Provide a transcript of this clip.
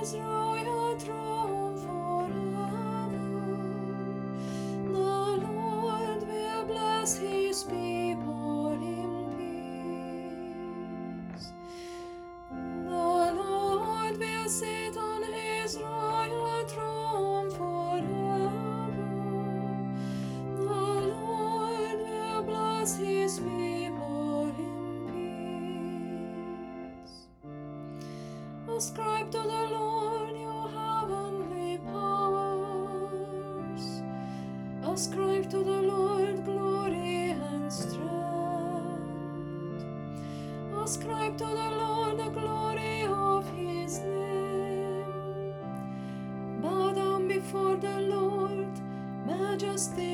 His royal throne forever. The Lord will bless His people in peace. The Lord will sit on His royal throne forever. The Lord will bless His people in peace. Ascribe to the Lord your heavenly powers. Ascribe to the Lord glory and strength. Ascribe to the Lord the glory of His name. Bow down before the Lord, majesty